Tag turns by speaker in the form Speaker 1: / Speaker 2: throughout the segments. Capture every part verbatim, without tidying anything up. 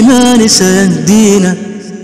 Speaker 1: الإيمان سيهدينا.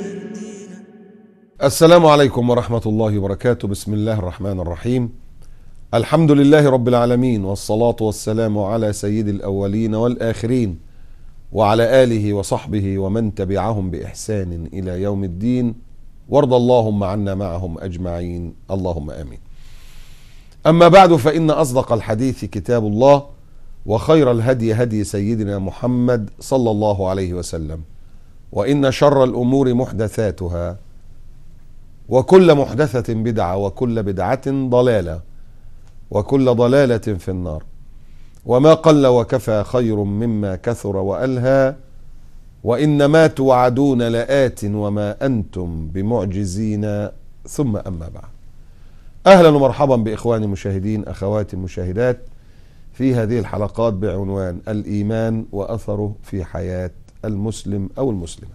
Speaker 2: السلام عليكم ورحمة الله وبركاته. بسم الله الرحمن الرحيم. الحمد لله رب العالمين، والصلاة والسلام على سيد الأولين والآخرين، وعلى آله وصحبه ومن تبعهم بإحسان إلى يوم الدين، وارض اللهم عنا معهم أجمعين، اللهم آمين. أما بعد، فإن أصدق الحديث كتاب الله، وخير الهدي هدي سيدنا محمد صلى الله عليه وسلم، وإن شر الأمور محدثاتها، وكل محدثة بدعة، وكل بدعة ضلالة، وكل ضلالة في النار. وما قل وكفى خير مما كثر وألهى، وإنما توعدون لآت وما أنتم بمعجزين. ثم أما بعد، أهلا ومرحبا بإخواني المشاهدين، أخواتي المشاهدات، في هذه الحلقات بعنوان الإيمان وأثره في حياة المسلم أو المسلمة.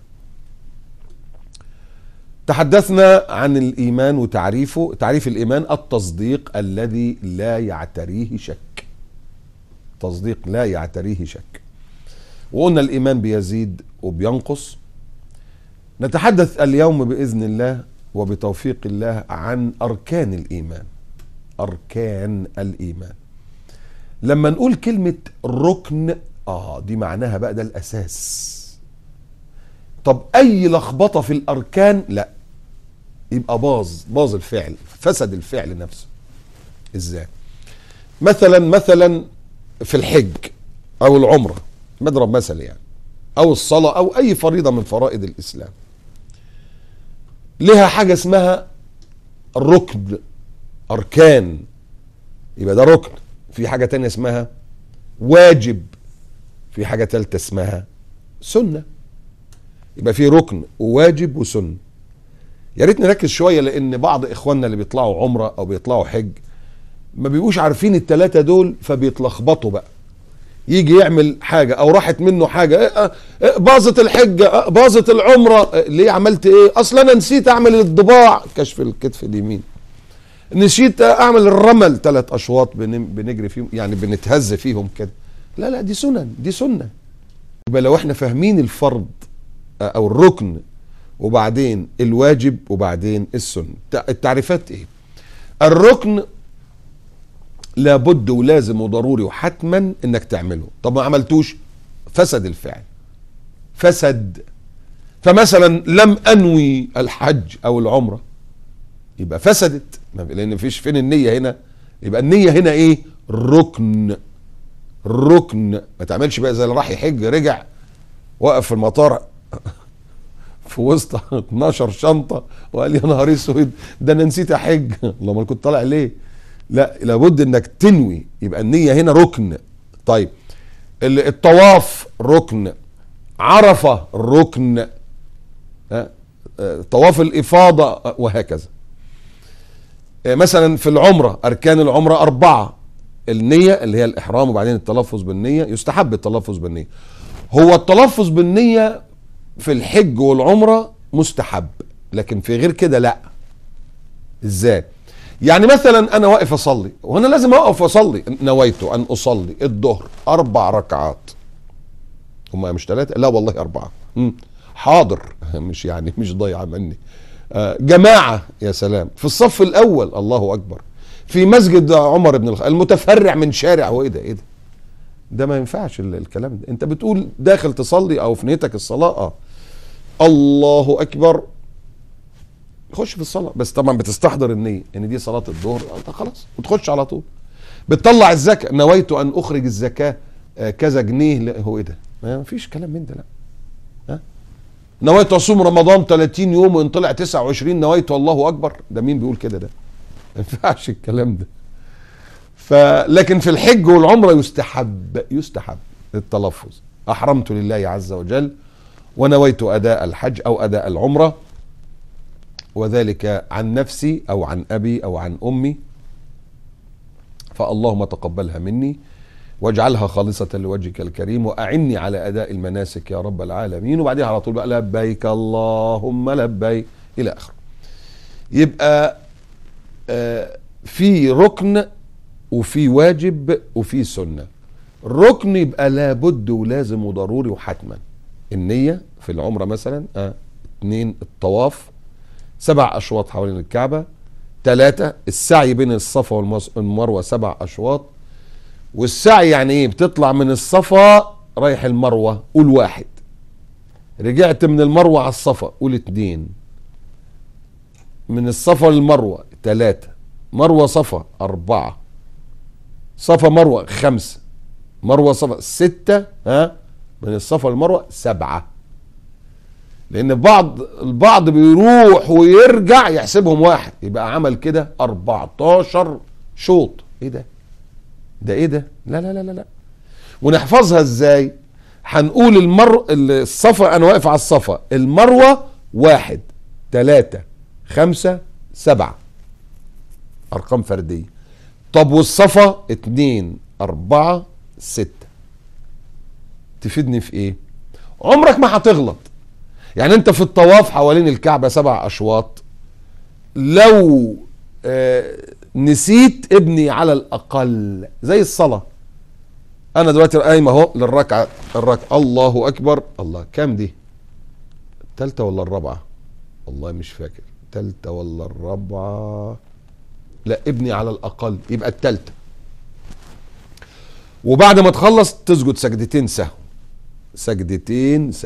Speaker 2: تحدثنا عن الإيمان وتعريفه. تعريف الإيمان: التصديق الذي لا يعتريه شك. تصديق لا يعتريه شك. وقلنا الإيمان بيزيد وبينقص. نتحدث اليوم بإذن الله وبتوفيق الله عن أركان الإيمان. أركان الإيمان. لما نقول كلمة ركن، آه دي معناها بقى ده الأساس. طب أي لخبطة في الأركان لا، يبقى باظ باظ الفعل، فسد الفعل نفسه. إزاي؟ مثلا مثلا في الحج أو العمرة، مضرب مثل يعني، أو الصلاة أو أي فريضة من فرائض الإسلام، لها حاجة اسمها الركن، أركان، يبقى ده ركن. في حاجة تانية اسمها واجب، في حاجة تالتة اسمها سنة. يبقى في ركن وواجب وسنة. يا ريت نركز شوية، لأن بعض إخواننا اللي بيطلعوا عمرة أو بيطلعوا حج ما بيبقوش عارفين التلاتة دول، فبيتلخبطوا بقى. يجي يعمل حاجة أو راحت منه حاجة، باظت الحجة، باظت العمرة. ليه عملت إيه؟ أصلا أنا نسيت أعمل الضباع، كشف الكتف اليمين، نسيت أعمل الرمل، ثلاث أشواط بنجري فيهم، يعني بنتهز فيهم كده. لا لا، دي سنن، دي سنة. يبقى لو احنا فاهمين الفرض أو الركن وبعدين الواجب وبعدين السنة. التعريفات إيه؟ الركن لابد ولازم وضروري وحتما انك تعمله. طب ما عملتوش فسد الفعل، فسد. فمثلا لم انوي الحج او العمرة، يبقى فسدت، لان مفيش فين النية هنا. يبقى النية هنا ايه؟ ركن. ركن. ما تعملش بقى زي اللي راح يحج رجع وقف في المطار في وسط اتناشر شنطة وقال يا نهار اسود، ده انا نسيت احج. والله ما كنت طالع ليه؟ لا، لابد انك تنوي، يبقى النية هنا ركن. طيب الطواف ركن، عرفة ركن، طواف الإفاضة، وهكذا. مثلا في العمرة، أركان العمرة أربعة: النية اللي هي الإحرام، وبعدين التلفظ بالنية. يستحب التلفظ بالنية. هو التلفظ بالنية في الحج والعمرة مستحب، لكن في غير كده لا. ازاي؟ يعني مثلا انا واقف اصلي، وانا لازم اقف واصلي، نويت ان اصلي الظهر اربع ركعات. هما مش ثلاثة؟ لا والله اربعة. مم. حاضر، مش يعني مش ضايعه مني. آه جماعة، يا سلام، في الصف الاول، الله اكبر، في مسجد عمر بن الخطاب المتفرع من شارع. وايه ده؟ ايه ده؟ ده ما ينفعش الكلام ده. انت بتقول داخل تصلي او في نيتك الصلاة، اه الله اكبر، خش في الصلاة، بس طبعا بتستحضر النية ان دي صلاة الظهر، انت خلاص وتخش على طول. بتطلع الزكاة، نويت ان اخرج الزكاة آه كذا جنيه. لا، هو ايه ده؟ ما فيش كلام من ده. لا، ها؟ نويت اصوم رمضان ثلاثين يوم وان طلع تسعة وعشرين نويت الله اكبر. ده مين بيقول كده؟ ده ما ينفعش الكلام ده. فلكن في الحج والعمرة يستحب يستحب التلفظ: احرمت لله عز وجل ونويت اداء الحج او اداء العمرة، وذلك عن نفسي او عن ابي او عن امي، فاللهم تقبلها مني واجعلها خالصة لوجهك الكريم، واعني على اداء المناسك يا رب العالمين. وبعدها على طول بقى لبيك اللهم لبيك الى اخره. يبقى آه في ركن وفي واجب وفي سنة. الركن يبقى لابد ولازم وضروري وحتما. النية في العمرة مثلا، اه اتنين الطواف سبع اشواط حوالين الكعبة، تلاتة السعي بين الصفا والمروة سبع اشواط. والسعي يعني ايه؟ بتطلع من الصفا رايح المروة قول واحد، رجعت من المروة على الصفا قول اتنين، من الصفا للمروة تلاتة، مروة صفا أربعة، صفا مروة خمسة، مروة صفا ستة، ها من الصفا للمروة سبعة. لأن بعض البعض بيروح ويرجع يحسبهم واحد، يبقى عمل كده أربعتاشر شوط. إيه ده؟ ده إيه ده؟ لا لا لا لا لا. ونحفظها إزاي؟ هنقول المر الصفا أنا واقف على الصفا، المروة واحد تلاتة خمسة سبعة، أرقام فردية. طب والصفا اتنين أربعة ستة. تفيدني في ايه؟ عمرك ما هتغلط. يعني انت في الطواف حوالين الكعبة سبع اشواط، لو آه نسيت ابني على الاقل زي الصلاة. انا دلوقتي قايم اهو للركعة، الركعة الله اكبر، الله كام دي؟ التالتة ولا الرابعة؟ والله مش فاكر، التالتة ولا الرابعة؟ لا ابني على الاقل يبقى التالتة. وبعد ما تخلص تسجد سجدتين سهو، سجدتين سهو.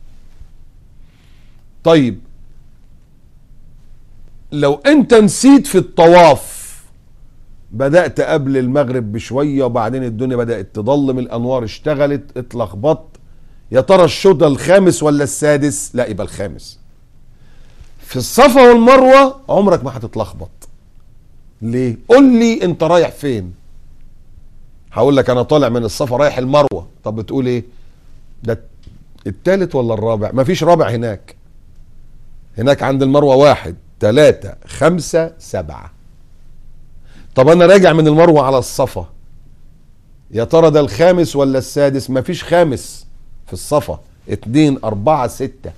Speaker 2: طيب لو انت نسيت في الطواف، بدأت قبل المغرب بشوية وبعدين الدنيا بدأت تضلم، الانوار اشتغلت، اتلخبطت، يا ترى الشوط الخامس ولا السادس؟ لا يبقى الخامس. في الصفا والمروة عمرك ما هتتلخبط. ليه؟ قول لي انت رايح فين؟ هقول لك انا طالع من الصفا رايح المروة. طب بتقول ايه؟ ده التالت ولا الرابع؟ مفيش رابع هناك. هناك عند المروة واحد تلاتة خمسة سبعة. طب انا راجع من المروة على الصفا، يا ترى ده الخامس ولا السادس؟ مفيش خامس في الصفا، اتنين اربعة ستة.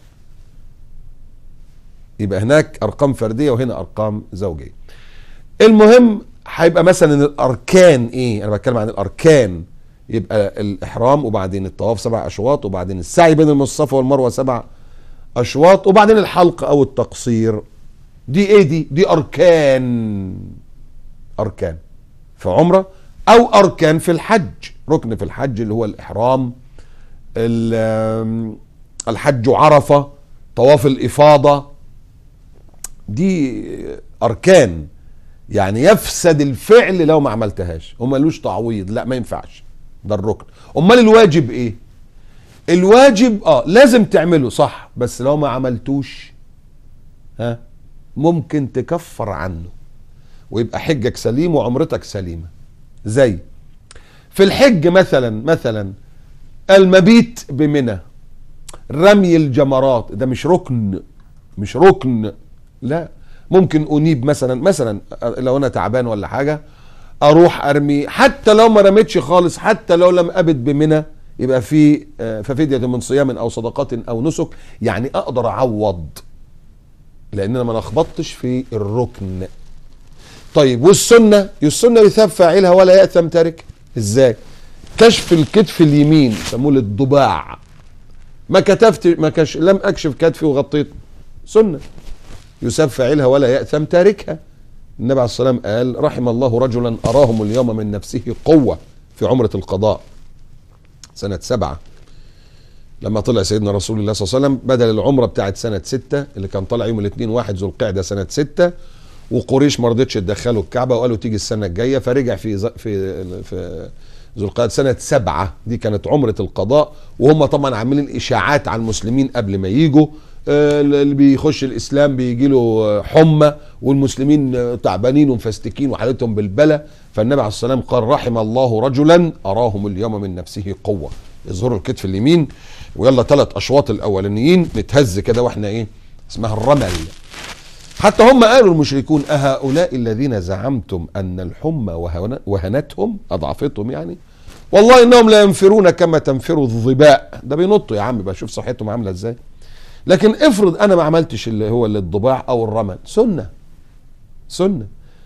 Speaker 2: يبقى هناك ارقام فردية وهنا ارقام زوجية. المهم هيبقى مثلا الاركان ايه؟ انا بتكلم عن الاركان. يبقى الاحرام وبعدين الطواف سبع اشواط وبعدين السعي بين الصفا والمروة سبع اشواط وبعدين الحلق او التقصير. دي ايه دي؟ دي اركان. اركان في عمرة او اركان في الحج. ركن في الحج اللي هو الاحرام، الحج عرفة، طواف الافاضة. دي اركان، يعني يفسد الفعل لو ما عملتهاش ومالوش تعويض، لا ما ينفعش، ده الركن. امال الواجب ايه؟ الواجب اه لازم تعمله صح، بس لو ما عملتوش ها ممكن تكفر عنه ويبقى حجك سليم وعمرتك سليمة. زي في الحج مثلا مثلا المبيت بمنى، رمي الجمرات، ده مش ركن، مش ركن لا. ممكن انيب مثلا مثلا لو انا تعبان ولا حاجة اروح ارمي، حتى لو ما رميتش خالص، حتى لو لم ابت بمنى، يبقى في ففدية من صيام او صدقات او نسك، يعني اقدر اعوض لان انا ما لخبطتش في الركن. طيب والسنة؟ السنة يثاب فاعلها ولا يأثم تارك. ازاي؟ كشف الكتف اليمين يسموه الضباع. ما كتفت ما كش لم اكشف كتفي وغطيت، سنة يثاب فاعلها ولا يأثم تاركها. النبي عليه الصلاة والسلام قال رحم الله رجلا أراهم اليوم من نفسه قوة في عمرة القضاء سنة سبعة، لما طلع سيدنا رسول الله صلى الله عليه وسلم بدل العمرة بتاعت سنة ستة اللي كان طلع يوم الاثنين واحد ذو القعدة سنة ستة، وقريش ما رضتش تدخله الكعبة وقالوا تيجي السنة الجاية، فرجع في في في ذو القعدة سنة سبعة. دي كانت عمرة القضاء، وهم طبعا عاملين إشاعات على المسلمين قبل ما يجوا، اللي بيخش الاسلام بيجي له حمى والمسلمين تعبانين ومفستكين وحالتهم بالبلة. فالنبي عليه الصلاه والسلام قال رحم الله رجلا اراهم اليوم من نفسه قوه، يظهروا الكتف اليمين ويلا ثلاث اشواط الاولانيين نتهز كده واحنا ايه اسمها الرمل. حتى هم قالوا المشركون اهؤلاء الذين زعمتم ان الحمى وهنتهم اضعفتهم، يعني والله انهم لا ينفرون كما تنفر الظباء. ده بينطوا يا عم بقى، شوف صحتهم عامله ازاي. لكن افرض انا ما عملتش اللي هو اللي الضباع او الرمل، سنة سنة.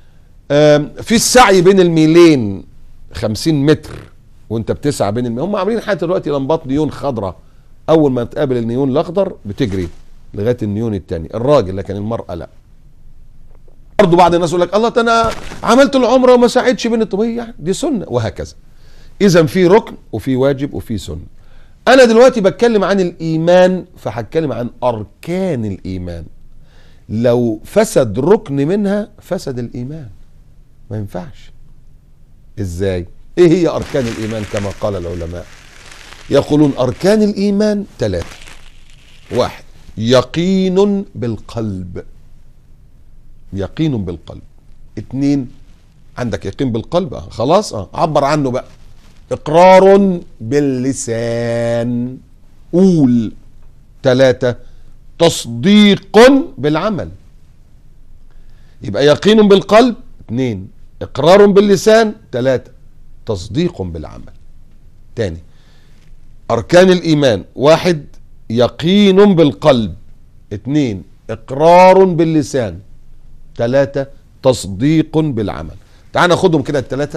Speaker 2: في السعي بين الميلين خمسين متر وانت بتسعى بين الميلين، هم عاملين حتى دلوقتي لمبات نيون خضراء اول ما تقابل النيون الاخضر بتجري لغايه النيون الثاني الراجل، لكن المراه لا. برضه بعض الناس يقول لك الله انا عملت العمره وما ساعدش بين الطبيعي، يعني دي سنه، وهكذا. اذا في ركن وفي واجب وفي سنه. انا دلوقتي بتكلم عن الايمان، فهتكلم عن اركان الايمان. لو فسد ركن منها فسد الايمان، ما ينفعش. ازاي؟ ايه هي اركان الايمان كما قال العلماء؟ يقولون اركان الايمان ثلاثه. واحد، يقين بالقلب، يقين بالقلب. اتنين، عندك يقين بالقلب، اه خلاص، اه عبر عنه بقى. اقرار باللسان، قول. ثلاثة، تصديق بالعمل. يبقى يقين بالقلب، اثنين اقرار باللسان، ثلاثة تصديق بالعمل. تاني، اركان الايمان: واحد يقين بالقلب، اثنين اقرار باللسان، ثلاثة تصديق بالعمل. تعال ناخدهم كده الثلاثة.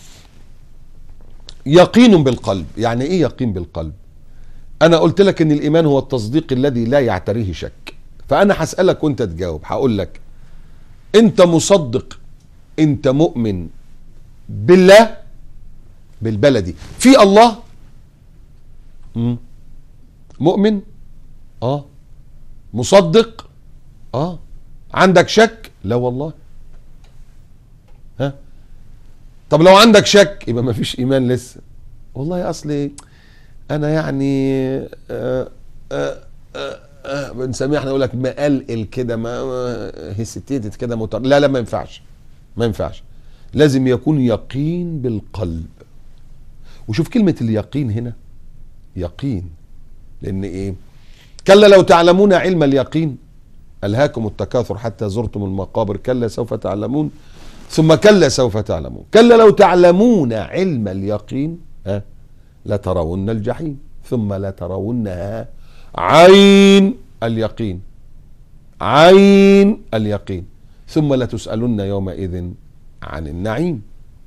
Speaker 2: يقين بالقلب، يعني ايه يقين بالقلب؟ انا قلت لك ان الايمان هو التصديق الذي لا يعتريه شك، فانا هسألك وانت تجاوب. هقول لك انت مصدق، انت مؤمن بالله، بالبلدي في الله؟ مم. مؤمن؟ اه. مصدق؟ اه. عندك شك؟ لا والله. ها؟ طب لو عندك شك يبقى ما فيش ايمان لسه. والله اصلي انا يعني آه آه آه آه بنسميها احنا، نقول لك مقلقل كده، ما هيستيتد كده، متر... لا لا ما ينفعش، ما ينفعش. لازم يكون يقين بالقلب. وشوف كلمة اليقين هنا، يقين، لان ايه؟ كلا لو تعلمون علم اليقين ألهاكم التكاثر حتى زرتم المقابر، كلا سوف تعلمون ثم كلا سوف تعلمون. كلا لو تعلمون علم اليقين ها لترون الجحيم ثم لترونها عين اليقين، عين اليقين، ثم لتسألن يومئذ عن النعيم.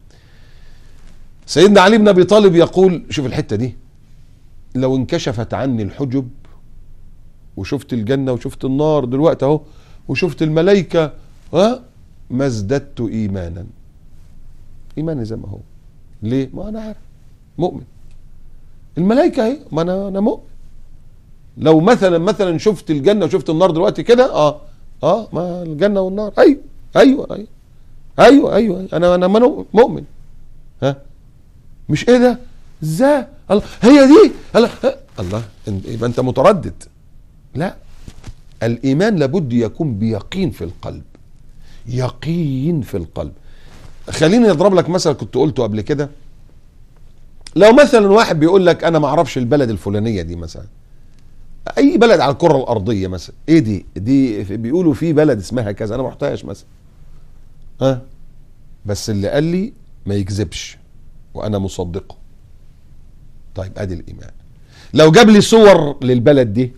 Speaker 2: سيدنا علي بن ابي طالب يقول، شوف الحتة دي: لو انكشفت عني الحجب وشفت الجنة وشفت النار دلوقتي اهو وشفت الملائكة، ها ما ازددت ايمانا. ايماني زي ما هو. ليه؟ ما انا عارف، مؤمن. الملائكة اهي، ما انا انا مؤمن. لو مثلا مثلا شفت الجنة وشفت النار دلوقتي كده، اه اه ما الجنة والنار، ايوه ايوه ايوه ايوه ايوه, أيوة. انا انا مؤمن. ها مش ايه ده؟ ازاي؟ الله، هي دي الله, الله. يبقى انت متردد. لا، الايمان لابد يكون بيقين في القلب، يقين في القلب. خليني اضرب لك مثل كنت قلته قبل كده. لو مثلا واحد بيقول لك انا ما اعرفش البلد الفلانيه دي، مثلا اي بلد على الكره الارضيه، مثلا ايه دي دي بيقولوا في بلد اسمها كذا، انا ما رحتهاش مثلا، ها بس اللي قال لي ما يكذبش وانا مصدقه. طيب ادي الايمان. لو جاب لي صور للبلد دي،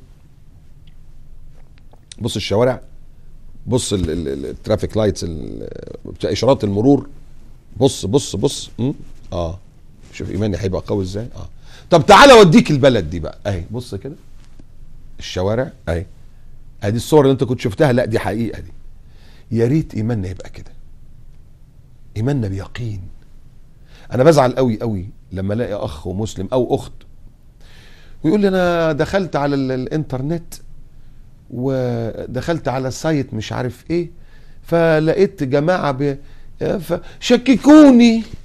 Speaker 2: بص الشوارع، بص الترافيك لايتس، اشارات المرور، بص بص بص م? اه شوف ايماني هيبقى قوي ازاي. اه طب تعالى اوديك البلد دي بقى، اهي بص كده الشوارع اهي، ادي الصور اللي انت كنت شفتها، لا دي حقيقه دي. يا ريت ايماننا يبقى كده، ايماننا بيقين. انا بزعل قوي قوي لما الاقي اخ ومسلم او اخت ويقول لي انا دخلت على الانترنت ودخلت على سايت مش عارف ايه، فلقيت جماعه ب... شككوني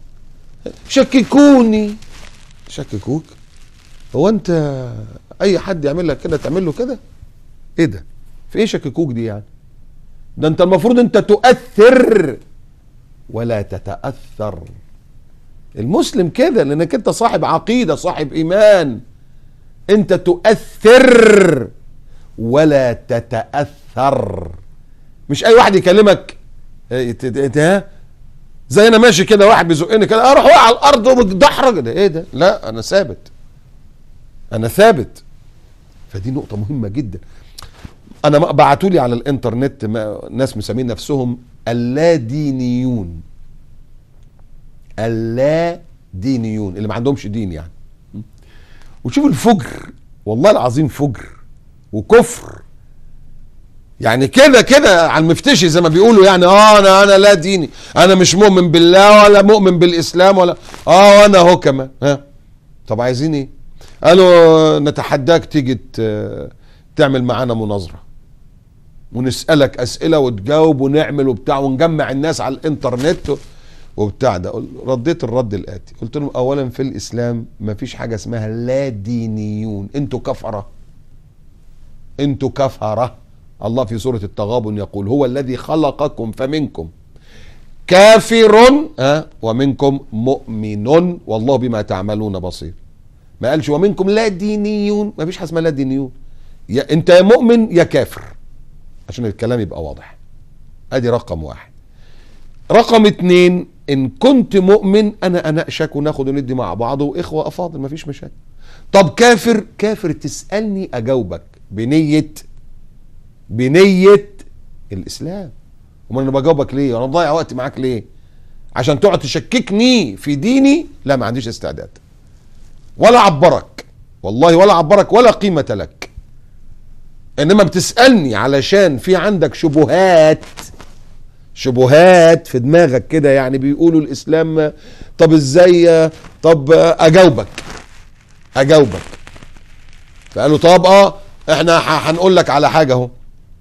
Speaker 2: شككوني. شككوك؟ هو انت اي حد يعمل لك كده تعمل له كده؟ ايه ده؟ في ايه شككوك دي يعني؟ ده انت المفروض انت تؤثر ولا تتأثر. المسلم كده، لانك انت صاحب عقيدة، صاحب ايمان. انت تؤثر ولا تتأثر. مش اي واحد يكلمك ها زي انا ماشي كده واحد بيزقني كده اروح واقع على الارض وبتدحرج، ده ايه ده؟ لا انا ثابت، انا ثابت. فدي نقطة مهمة جدا. انا بعتوا لي على الانترنت ناس مسمين نفسهم اللادينيون، اللادينيون اللي ما عندهمش دين يعني. وشوف الفجر والله العظيم فجر وكفر. يعني كده كده على المفتشي زي ما بيقولوا، يعني اه انا انا لا ديني، انا مش مؤمن بالله ولا مؤمن بالاسلام ولا اه وانا اهو كمان. ها طب عايزين ايه؟ قالوا نتحداك تيجي تعمل معانا مناظره ونسالك اسئله وتجاوب ونعمل وبتاع ونجمع الناس على الانترنت وبتاع ده. رديت الرد الاتي، قلت لهم اولا في الاسلام ما فيش حاجه اسمها لا دينيون، انتوا كفره، انتوا كفره. الله في سورة التغابن يقول هو الذي خلقكم فمنكم كافر ها ومنكم مؤمن والله بما تعملون بصير. ما قالش ومنكم لا دينيون، ما فيش حاجه اسمها لا دينيون، يا انت يا مؤمن يا كافر، عشان الكلام يبقى واضح. ادي رقم واحد. رقم اتنين، ان كنت مؤمن انا اناقشك وناخد وندي مع بعض واخوه افاضل، ما فيش مشاكل. طب كافر، كافر تسالني اجاوبك بنيه بنية الإسلام. وما أنا بجاوبك ليه؟ أنا بضيع وقت معاك ليه؟ عشان تقعد تشككني في ديني؟ لا، ما عنديش استعداد ولا عبرك والله، ولا عبرك ولا قيمة لك. إنما بتسألني علشان في عندك شبهات شبهات في دماغك كده، يعني بيقولوا الإسلام طب إزاي؟ طب أجاوبك أجاوبك فقالوا طب آه إحنا هنقول لك على حاجة أهو.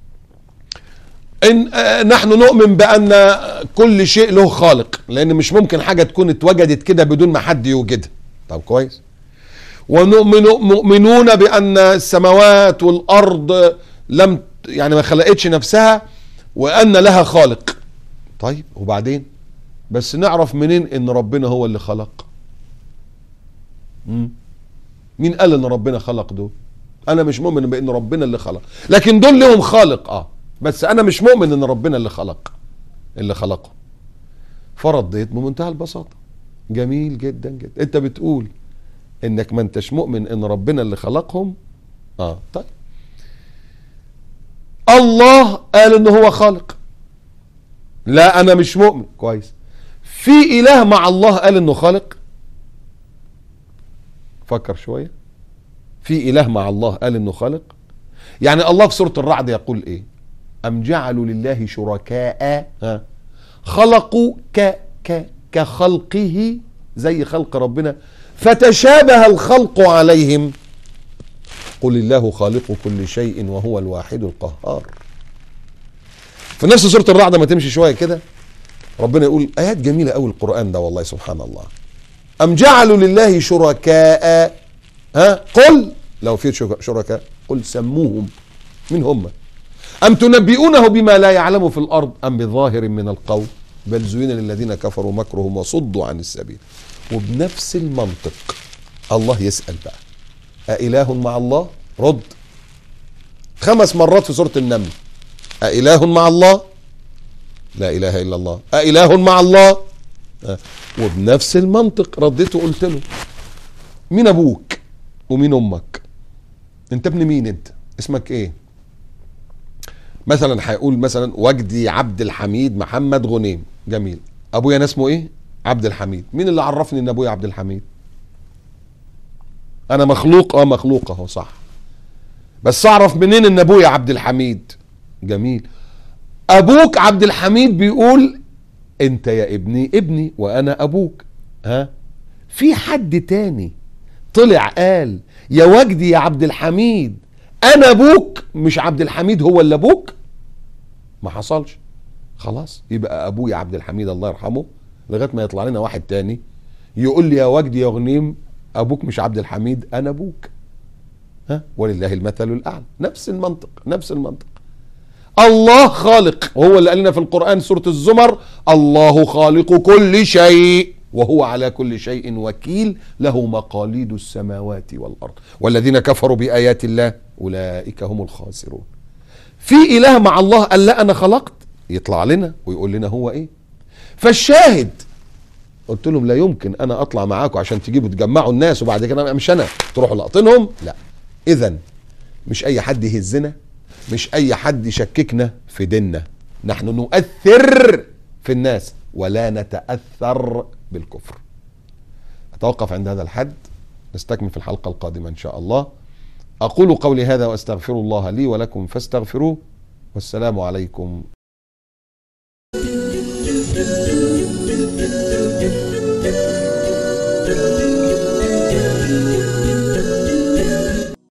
Speaker 2: إن نحن نؤمن بأن كل شيء له خالق، لأن مش ممكن حاجة تكون اتوجدت كده بدون ما حد يوجدها. طب كويس. ونؤمن مؤمنون بأن السماوات والأرض لم يعني ما خلقتش نفسها وأن لها خالق. طيب وبعدين؟ بس نعرف منين إن ربنا هو اللي خلق؟ مم. مين قال إن ربنا خلق دول؟ أنا مش مؤمن بأن ربنا اللي خلق، لكن دول لهم خالق اه بس انا مش مؤمن ان ربنا اللي خلق اللي خلقه. فرديت بمنتهى البساطه، جميل جدا جدا، انت بتقول انك ما انتش مؤمن ان ربنا اللي خلقهم. اه طيب الله قال ان هو خالق، لا انا مش مؤمن. كويس. في اله مع الله قال انه خالق؟ فكر شويه. في اله مع الله قال انه خالق؟ يعني الله في سوره الرعد يقول ايه؟ أم جعلوا لله شركاء ها خلقوا ك ك كخلقه، زي خلق ربنا، فتشابه الخلق عليهم، قل الله خالق كل شيء وهو الواحد القهار. في نفس سورة الرعد ما تمشي شوية كده ربنا يقول آيات جميلة أوي القرآن ده والله سبحان الله. أم جعلوا لله شركاء ها قل لو في شركاء قل سموهم، من هم؟ أم تنبئونه بما لا يعلم في الأرض أم بظاهر من القول بل زين للذين كفروا مكرهم وصدوا عن السبيل. وبنفس المنطق الله يسأل بقى أإله مع الله؟ رد خمس مرات في سورة النمل. أإله مع الله؟ لا إله إلا الله. أإله مع الله؟ أه. وبنفس المنطق رديت وقلت له مين أبوك ومين أمك؟ أنت ابن مين؟ أنت اسمك إيه؟ مثلا هيقول مثلا وجدي عبد الحميد محمد غنيم. جميل. ابويا انا اسمه ايه؟ عبد الحميد. مين اللي عرفني ان ابويا عبد الحميد؟ انا مخلوق اه مخلوق اهو صح، بس اعرف منين ان ابويا عبد الحميد؟ جميل. ابوك عبد الحميد بيقول انت يا ابني ابني وانا ابوك. ها في حد تاني طلع قال يا وجدي يا عبد الحميد انا ابوك مش عبد الحميد هو اللي ابوك؟ ما حصلش. خلاص يبقى ابويا عبد الحميد الله يرحمه لغايه ما يطلع لنا واحد تاني يقول لي يا وجدي يا غنيم ابوك مش عبد الحميد انا ابوك. ها ولله المثل الاعلى. نفس المنطق نفس المنطق. الله خالق، وهو اللي قال لنا في القران سوره الزمر الله خالق كل شيء وهو على كل شيء وكيل له مقاليد السماوات والارض والذين كفروا بايات الله اولئك هم الخاسرون. في اله مع الله قال لا انا خلقت، يطلع لنا ويقول لنا هو ايه. فالشاهد قلت لهم لا يمكن انا اطلع معاكم عشان تجيبوا تجمعوا الناس وبعد كده مش انا تروحوا لاقطينهم. لا، اذا مش اي حد يهزنا، مش اي حد يشككنا في ديننا. نحن نؤثر في الناس ولا نتأثر بالكفر. اتوقف عند هذا الحد، نستكمل في الحلقة القادمة ان شاء الله. أقول قولي هذا وأستغفر الله لي ولكم فاستغفروه، والسلام عليكم